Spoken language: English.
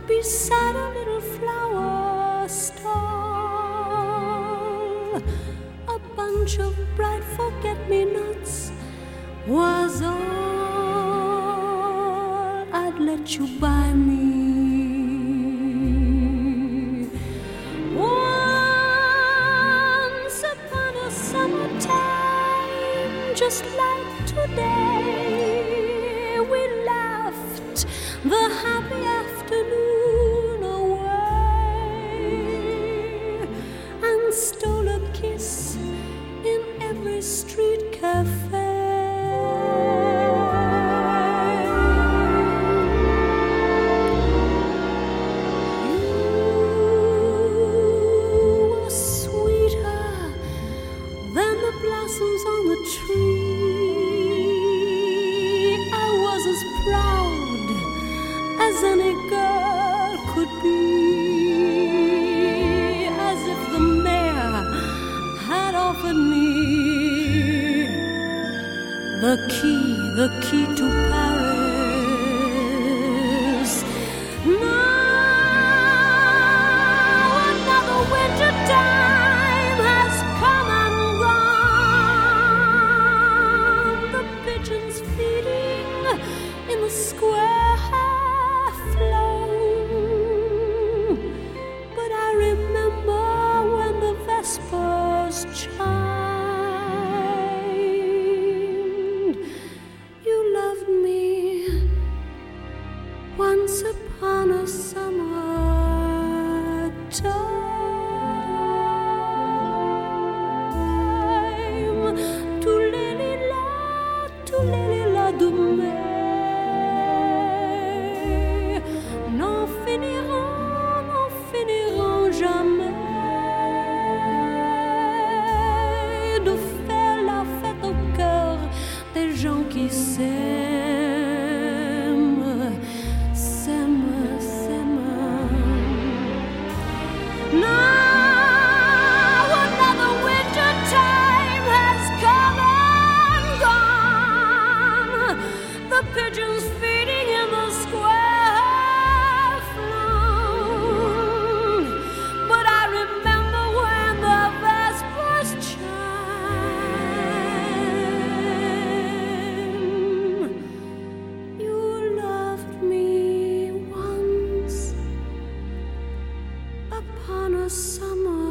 beside a little flower stall. A bunch of bright forget-me-nots was all I'd let you buy me. Once upon a summertime, just like today, we laughed the happy afternoon away and stole a kiss in every street cafe. Blossoms on the tree, I was as proud as any girl could be, as if the mayor had offered me the key to Paris. Now another winter time has come and feeding in the square half flown, but I remember when the vespers chimed. You loved me once upon a summer time. N'en finiront jamais de faire la fête au cœur des gens qui s'aiment. Now another winter time has come and gone. The pigeons feeding in the square flown, but I remember when the vespers chime. You loved me once upon a summer